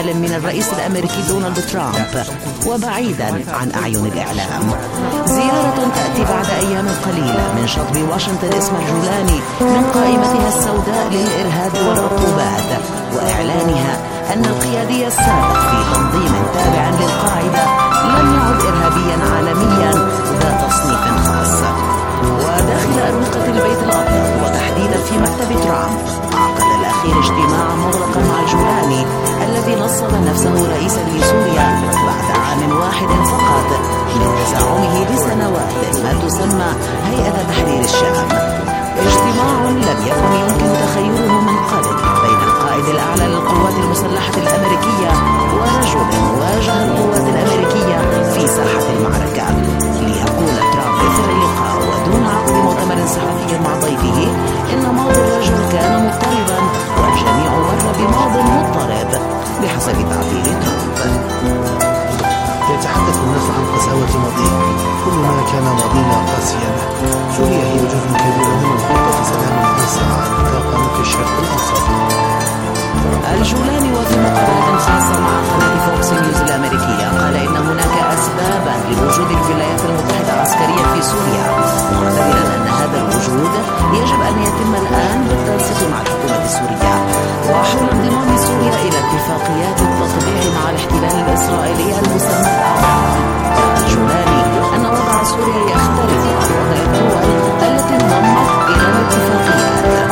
احتفال من الرئيس الأمريكي دونالد ترامب وبعيدا عن أعين الإعلام. زيارة تأتي بعد أيام قليلة من شطب واشنطن اسم الجولاني من قائمتها السوداء للإرهاب والعقوبات، وإعلانها أن القيادي السابق في تنظيم تابع للقاعدة لم يعد إرهابيا عالميا ذا تصنيف خاص. وداخل أروقة البيت الأبيض وتحديدا في مكتب ترامب، عقد الأخير اجتماعا مغلقا مع الجولاني الذي نصب نفسه رئيسا لسوريا بعد عام واحد فقط من تزعمه لسنوات ما تسمى هيئة تحرير الشام. اجتماع لم يكن يمكن تخيله من قبل بين القائد الأعلى للقوات المسلحة الأمريكية ورجل واجه القوات الأمريكية في ساحة المعركة، ليقول ترامب إثر اللقاء ودون عقد مؤتمر صحفي مع ضيفه إن ماضي الرجل كان مضطربا والجميع مر بماض مضطرب بحسب تعبير ترامب. يتحدث الناس عن قساوة ماضيه، كل ما كان ماضينا قاسيا. سوريا هي جزء كبير من خطة سلام أوسع تقام في الشرق الأوسط. الجولاني وفي مقابلة خاصة مع قناة فوكس نيوز الأمريكية قال إن هناك أسبابا لوجود الولايات المتحدة عسكريا في سوريا، معتبرا أن هذا الوجود يجب أن يتم الآن بالتنسيق مع الحكومة السورية وحول انضمام سوريا إلى اتفاقيات التطبيع مع الاحتلال الإسرائيلي المسمى الأعراف. الجولاني أن وضع سوريا يختلف عن وضع الدول التي انضمت إلى الاتفاقيات.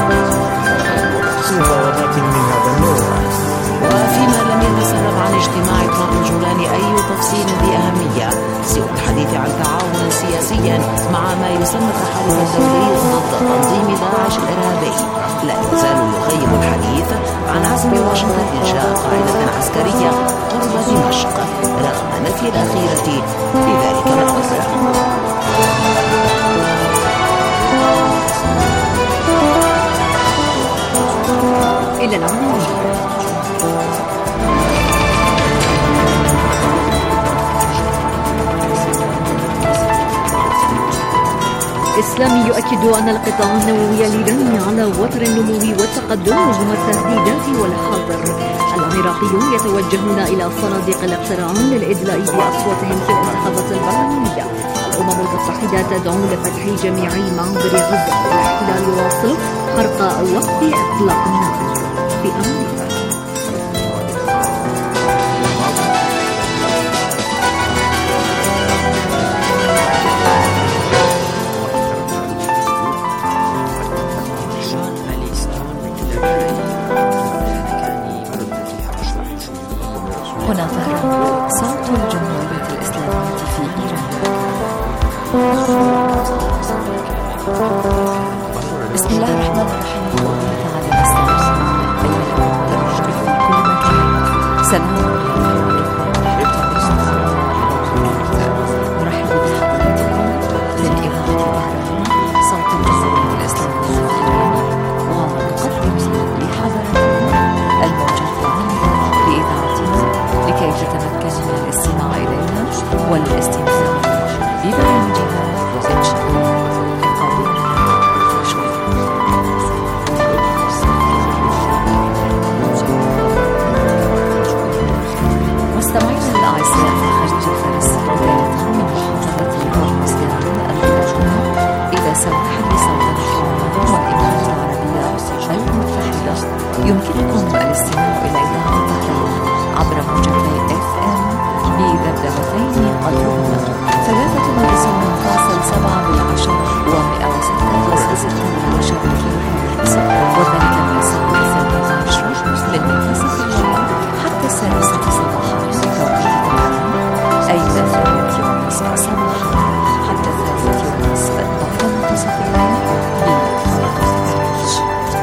وفيما لم يتسرب عن اجتماع ترامب الجولاني أي تفصيل ذي أهمية سوى الحديث عن تعاون سياسي مع ما يسمى التحالف الدولي ضد تنظيم داعش الإرهابي، لا يزال يغيب الحديث عن عزم واشنطن إنشاء قاعدة عسكرية قرب دمشق رغم نفي الأخيرة لذلك الأمر. إلى العناوين. إسلامي يؤكد أن القطاع النووي الإيراني على وتر النمو والتقدم رغم التهديدات والحظر. العراقيون يتوجهون إلى صناديق الاقتراع للإدلاء بأصواتهم في الانتخابات البرلمانية. الأمم المتحدة تدعو لفتح جميع معابر غزة والاحتلال يواصل حرق وقف إطلاق النار في أمريكا. هنا طهران، صوت الجمهورية الإسلامية في إيران. بسم الله الرحمن الرحيم. والله تعالى نستعين بين الأمور في كل مكان. سلام نرحب بحضراتكم للإذاعة طهران صوت الجمهورية الإسلامية في إيران، ونقدم لحضراتكم الموجة الثانية لإذاعتنا لكي تتمكن من الاستماع إلينا والاستمتاع ببرامجنا إن شاء الله. مستمعينا الأعزاء في خارج فارس، بداية من محافظة هرمزغان المتجهة إلى سواحل سلطنة عمان والإمارات العربية المتحدة، يمكنكم الاستماع إلى إذاعة طهران عبر موجتي FM بذبذبتين قدرهما 93.7 و106.6 كيلوهرتز، وذلك من الساعة 12 من منتصف الليل حتى السادسة صباحا بتوقيت طهران، أي من 8:30 صباحا حتى 3:30 بعد منتصف الليل بتوقيت غرينتش.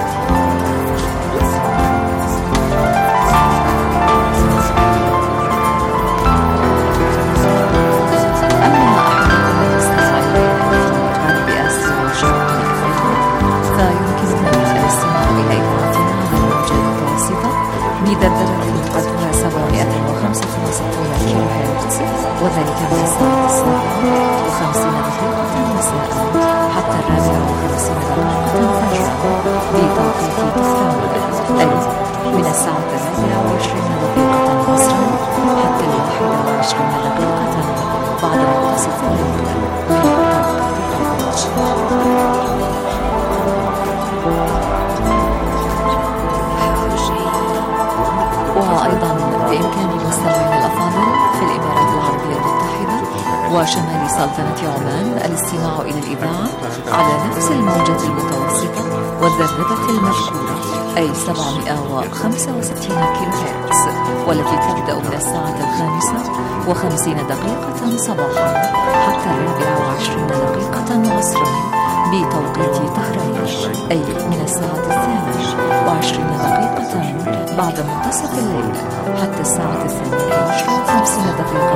بذبذبة قدرها 765 كيلو هرتز، وذلك من الساعة 7:50 مساء حتى 4:50 فجرا بتوقيت طهران، أي من الساعة 4:20 وأيضا بإمكان المستمعين الأفاضل في الإمارات العربية المتحدة وشمال سلطنة عمان الاستماع إلى الإذاعة على نفس الموجة المتوسطة والذبذبة المذكورة أي 765 كيلو هرتز، والتي تبدأ من الساعة 5:50 صباحا حتى 24 عصرا بتوقيت طهران، أي من الساعة 22 بعد منتصف الليل حتى الساعة 22:50 ظهرا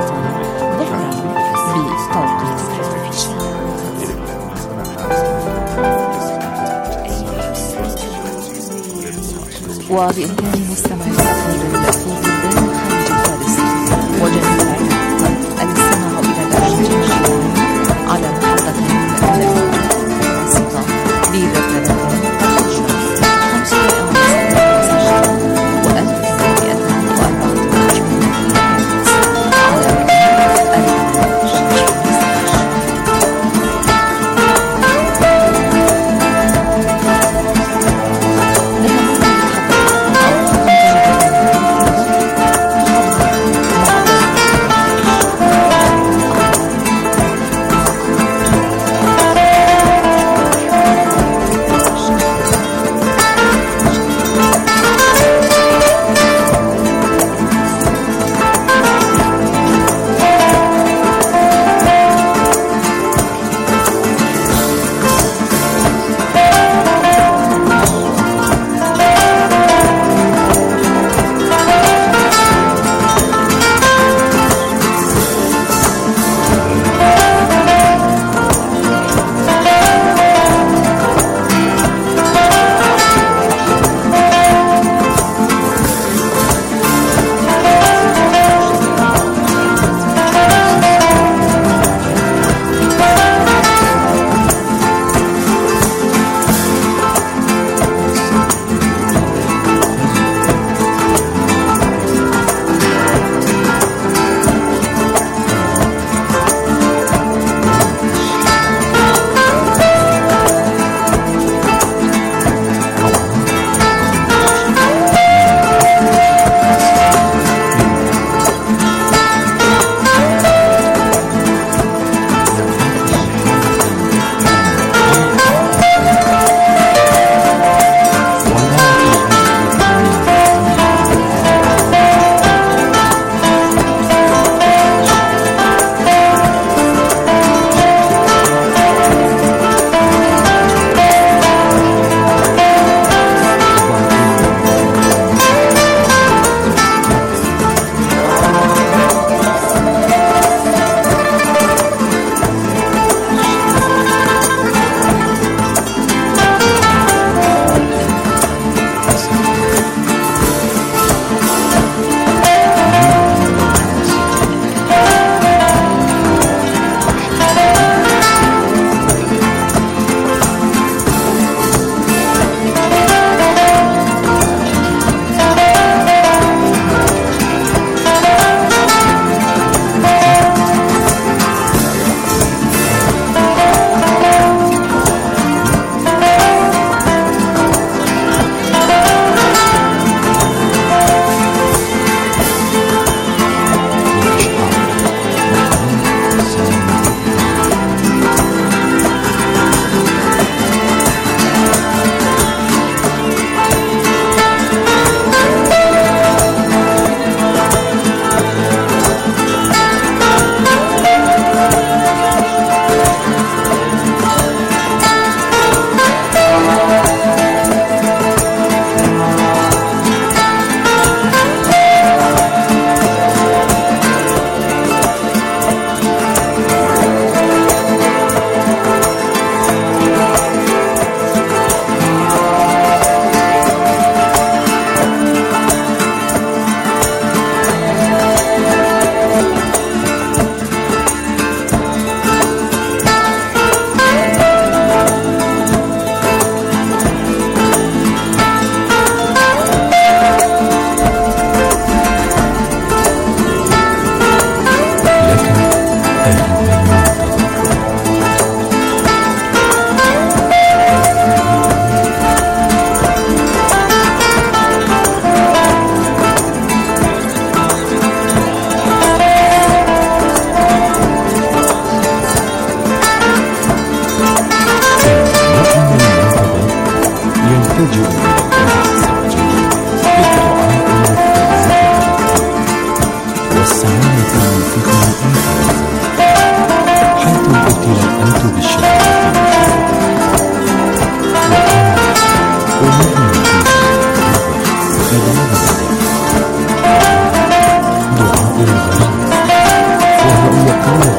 بتوقيت وبإمكان مستمعي الأفاضل في بلدان خارج فارس وجنوب العراق الاستماع إلى برامج الجوال على محطتين المتوسطة بذبذبة تلجأ إلى الله عز وجل بالدعاء والسعادة في طمأنينة حيث الابتلاءات بالشهوات والمؤمن دعاء الغريب وهو أن يقول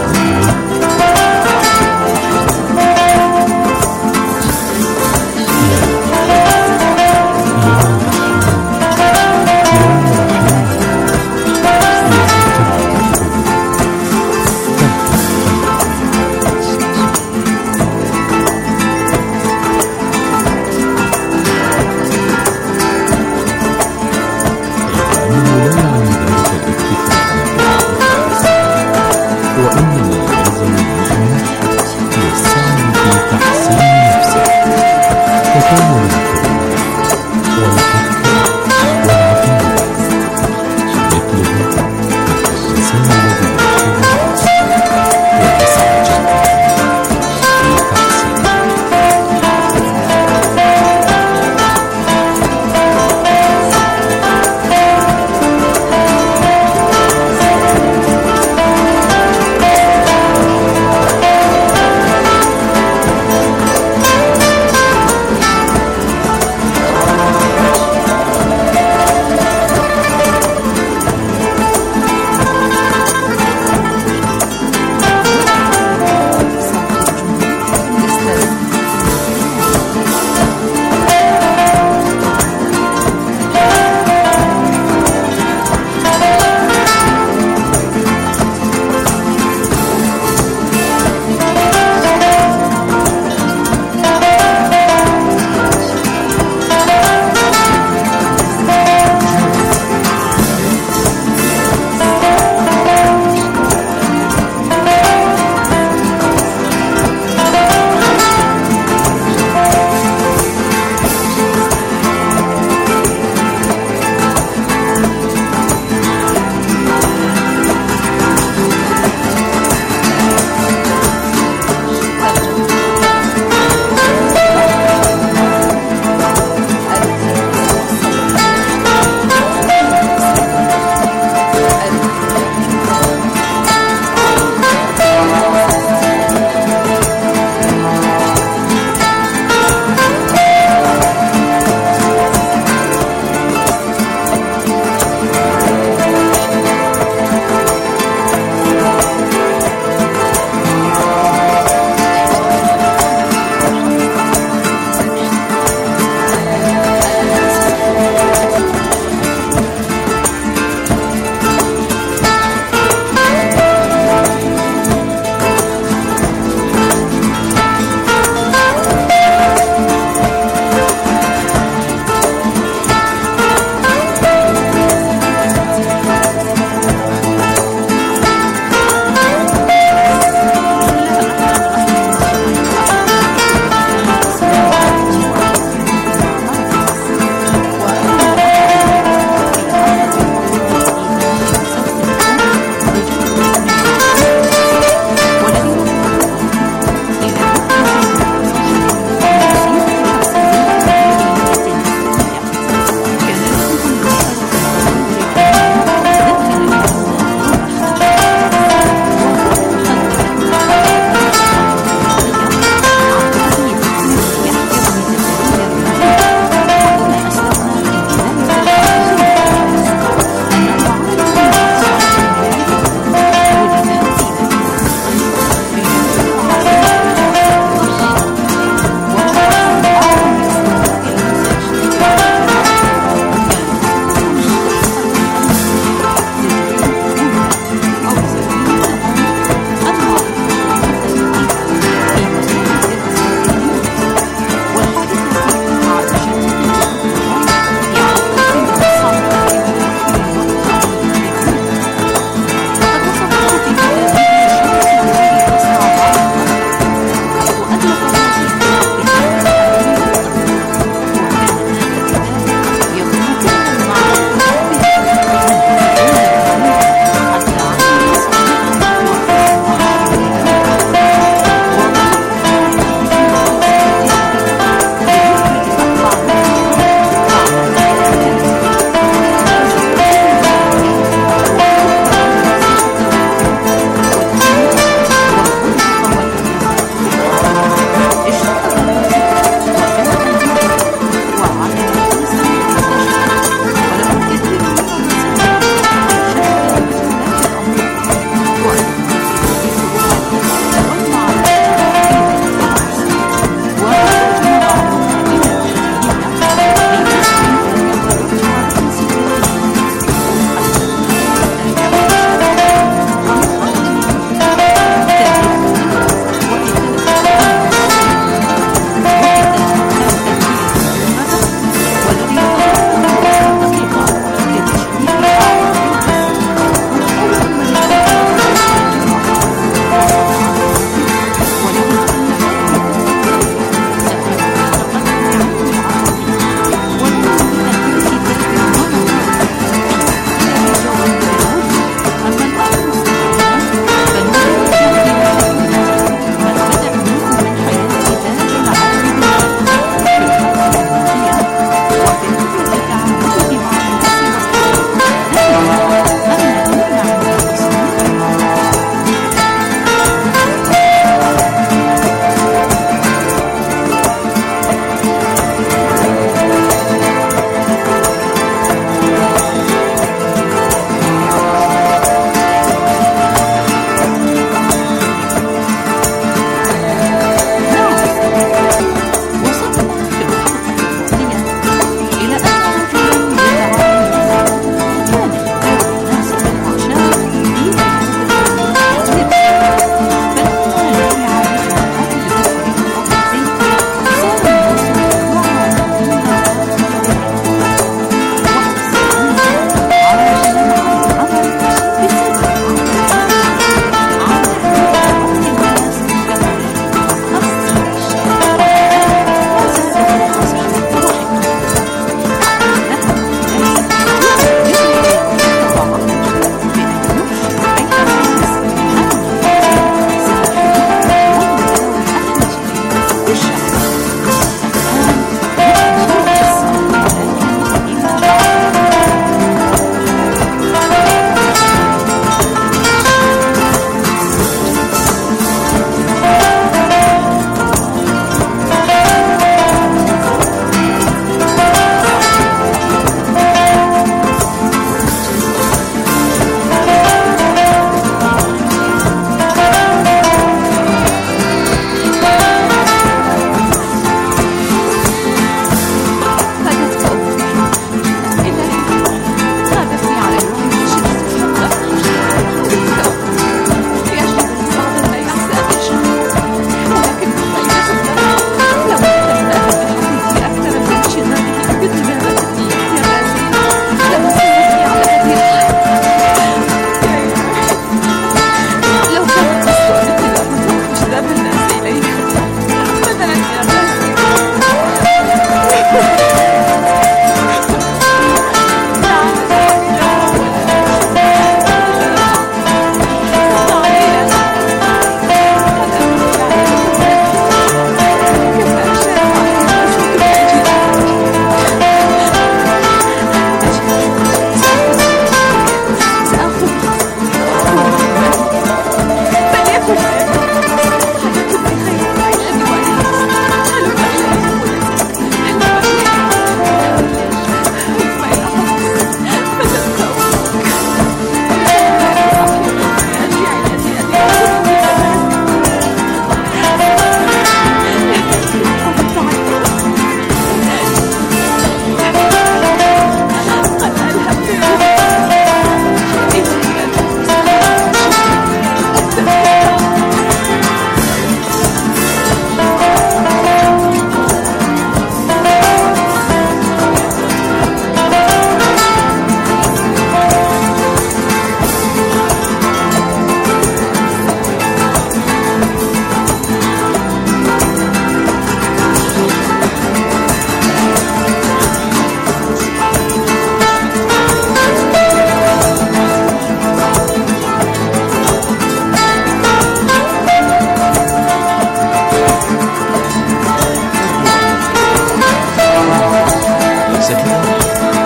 أليس كذلك؟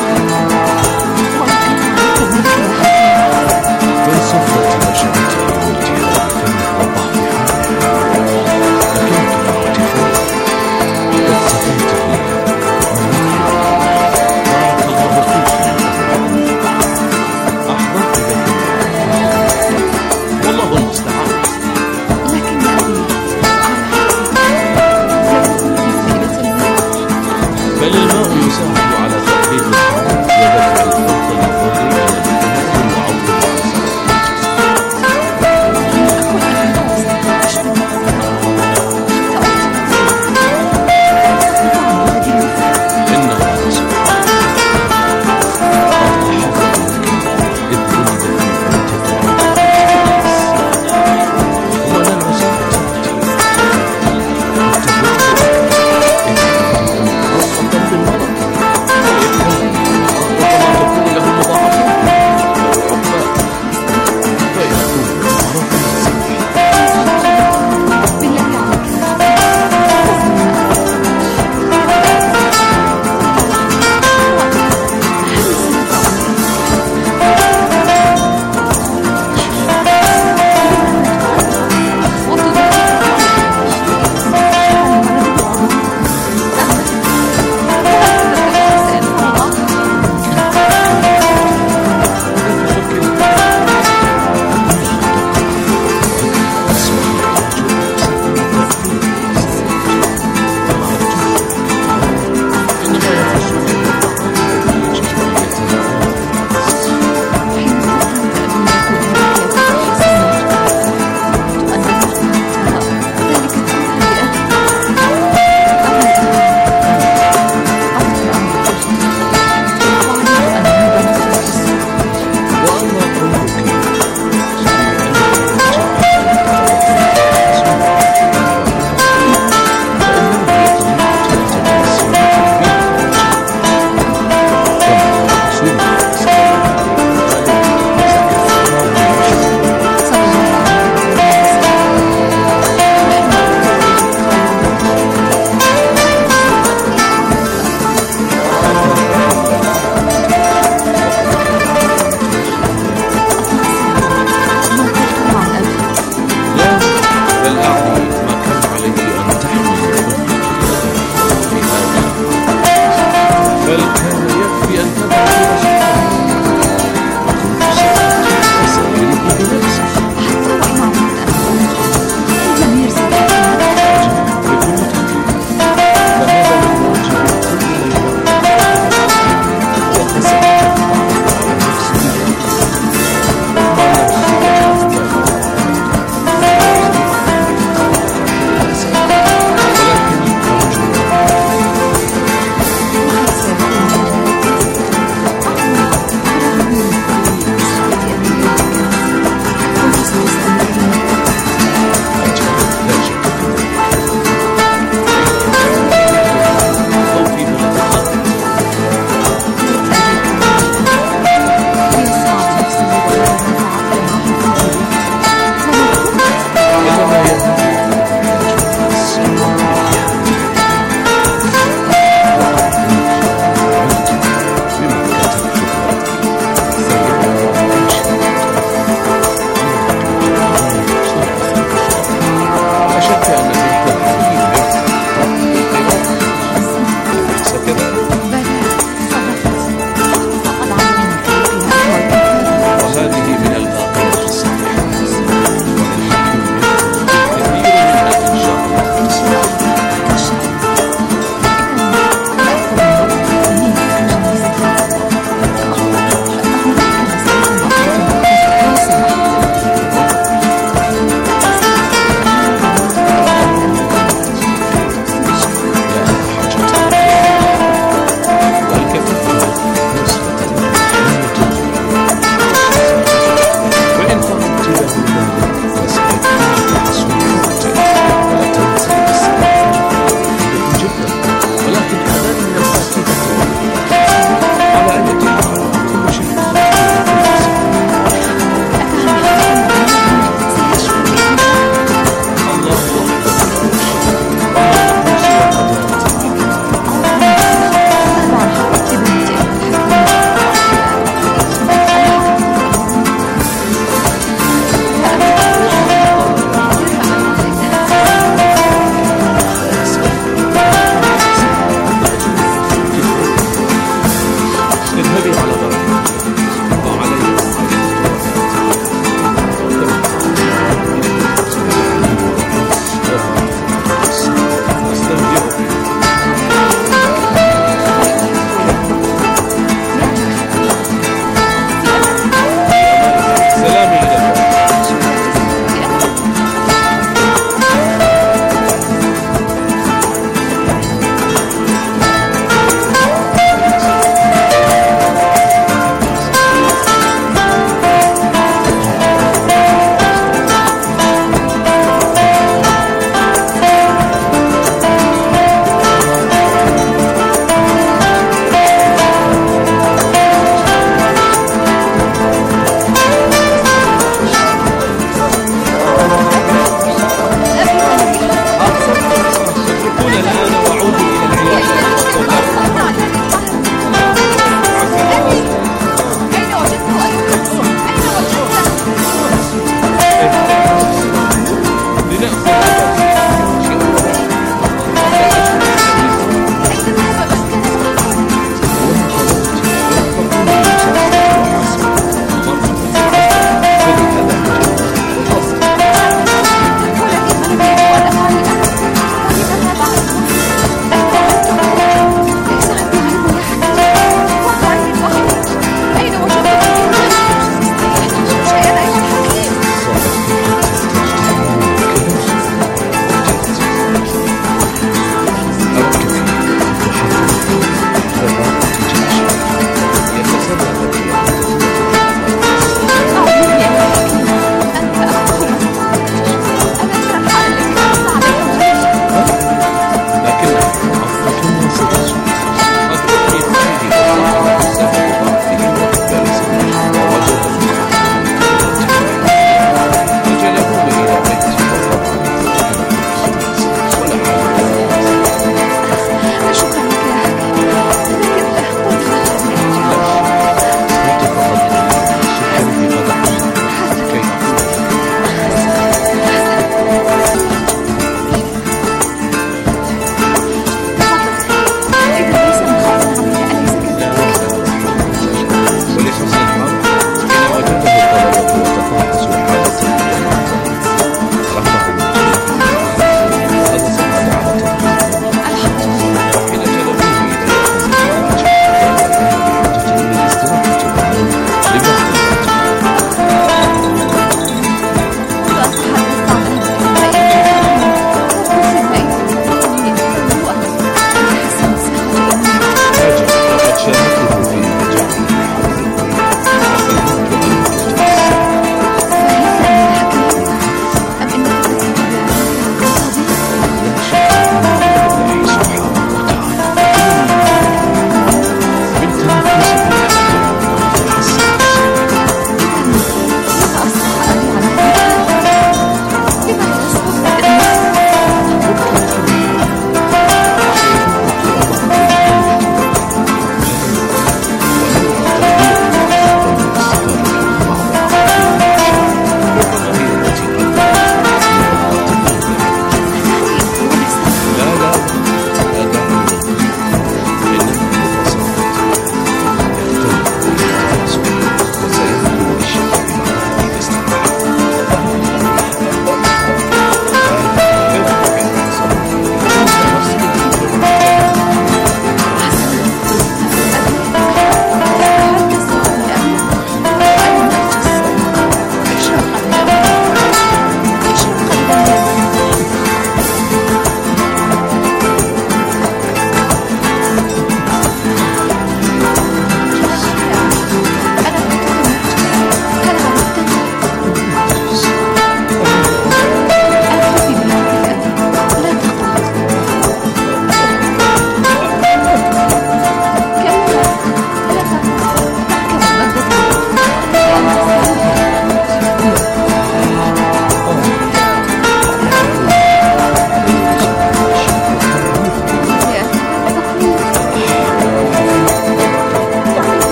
بل صفت بشرته والتهاب فمه وضعف حاله، لكنك باعتفاف قد سقيت بي بارك الله فيك. أحضرت لك والله المستعان. لكن يا أبي بل الماء يساعد على تخفيف الحرارة ودفع الضغط النظري من الدماغ وعوض الأعصاب. إن الله سبحانه قد حفظ لك إذ ولد في منطقة ولن وسط تأتي وتزوج إن كنت أصلا بالمرض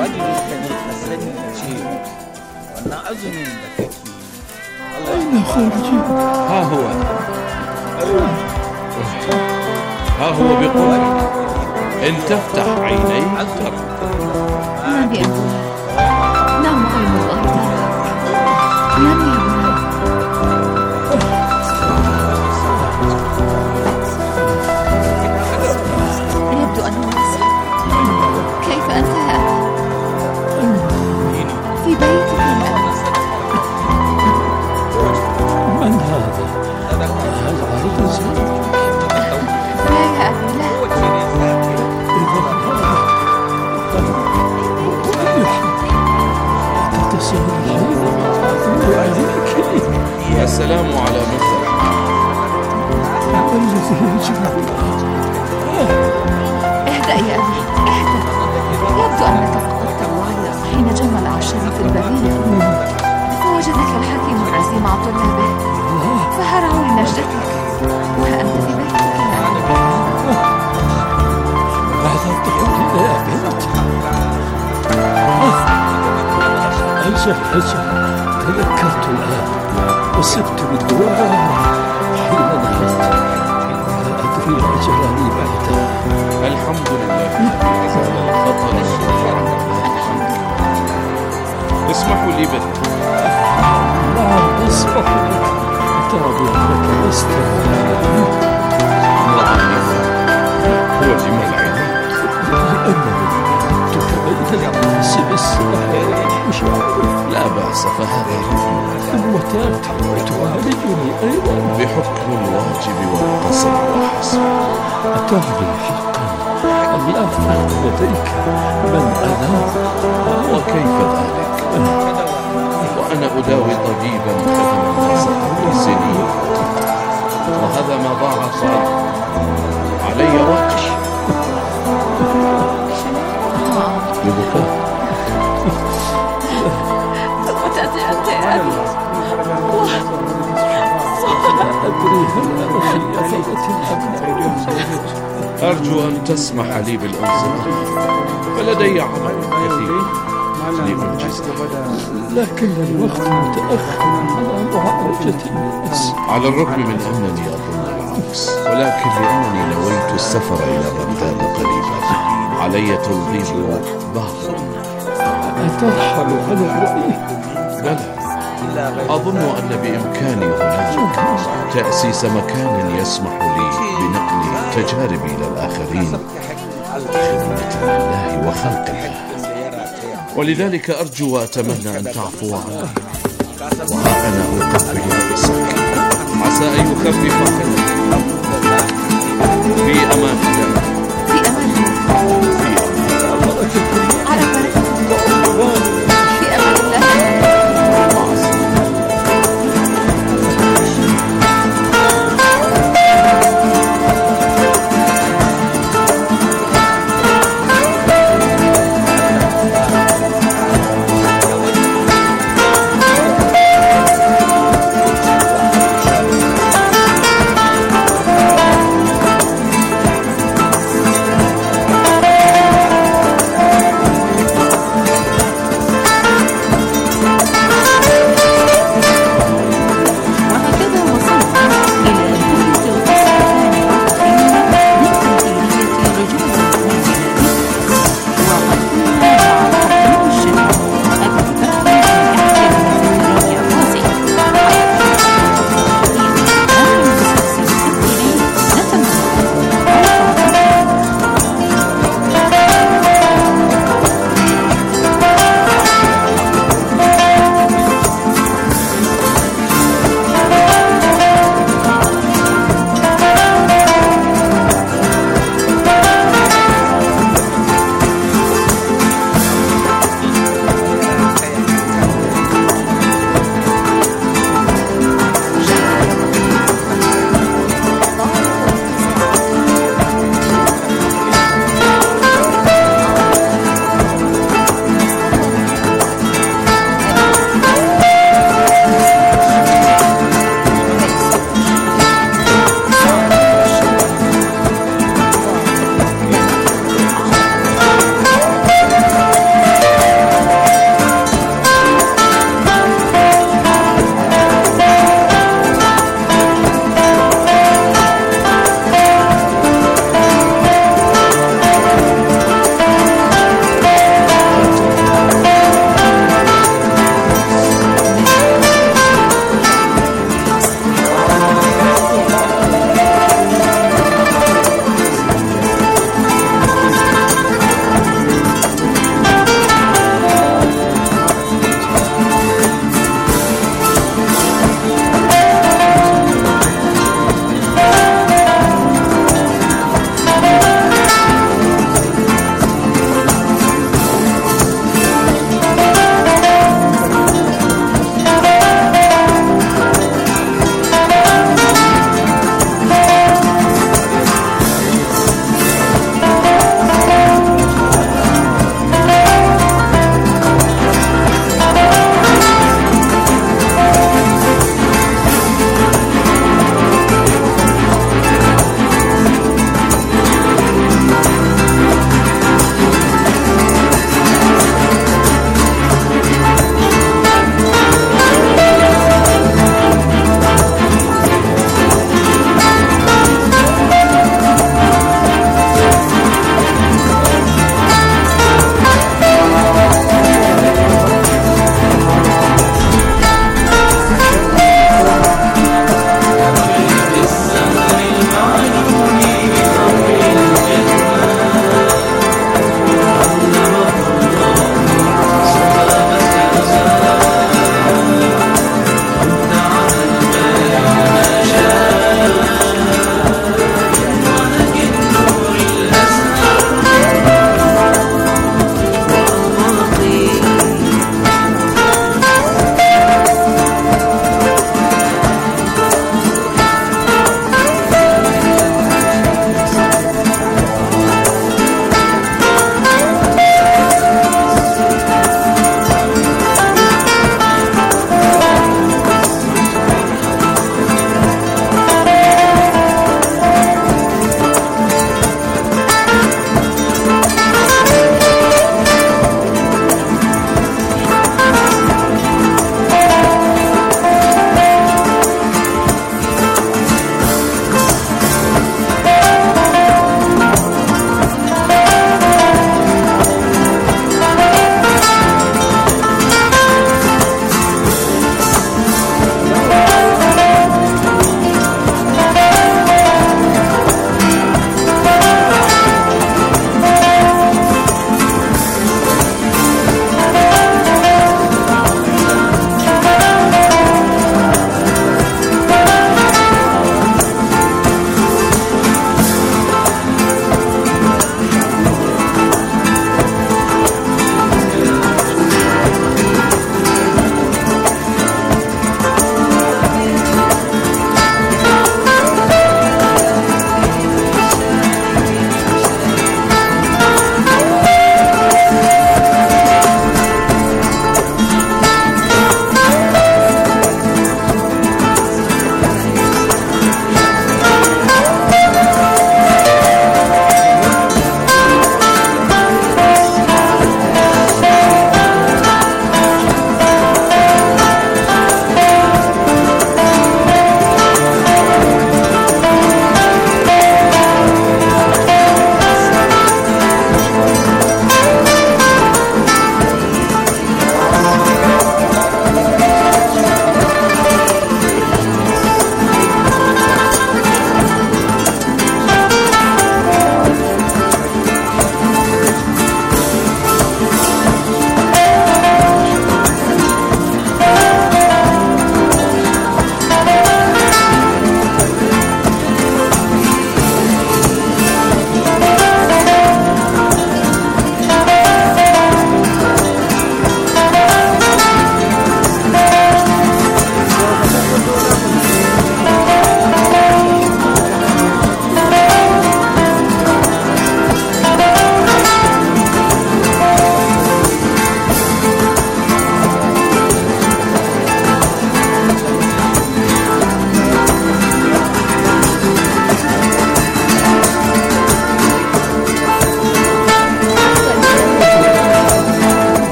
أين خروجي؟ ها هو بقرب. إن تفتح عينيك ترى. نام يا أبوي، نام عين الله تراك. نام يا أبوي. يبدو أنه نسي. كيف أنت يا أبي؟ في بيتك يا أبي. من هذا؟ هل عرض زوجك؟ لا يا أبي، لا. السلام على مثل. اهدأ يا أبي، اهدأ. يبدو أنك فقدت الوعي حين جمل الشريف البرية، فوجدك الحكيم العزيم مع طلابه فهرعوا لنجدتك، وأنت في بيتك يا أبي. ماذا تقول يا بنت؟ أجل تذكرت الآن وصبت بالدعاء حين نهضت، لا أدري أجلني بعدها. الحمد لله الذي أزال الخطر. اسمحوا لي بك. نعم أسمح لك. أترى بأنك لست هو لما العين؟ لأنني تتبين الناس بالسحر مشاعر. لا بأس، فهذا ومتى تعالجني أيضا بحكم الواجب والقصد وحسب. أتعني حقا أن لا فرق لديك من أنا؟ وكيف ذلك؟ وأنا أداوي طبيبا خدم الناس قبل سنين، وهذا ما ضاعف علي وقتي ببكاء. ثم تأتي أنت يا أبي. أدري هل أنا في أثرة الأبناء. أرجو أن تسمح لي بالانصراف، فلدي عمل كثير لأنجزه. لكن الوقت متأخر على معالجة الناس. على الرغم من أنني أظن العكس، ولكن لأنني نويت السفر إلى بغداد قريبا علي تنظيم بعض. أترحل على الرأي؟ بلى، أظن أن بإمكاني هناك تأسيس مكان يسمح لي بنقل تجاربي إلى الآخرين خدمة لله وخلق الله، ولذلك أرجو وأتمنى أن تعفو عني. وها أنا أقبل رأسك، عسى أن يخفف عنك. في أمان الله. في أمان الله.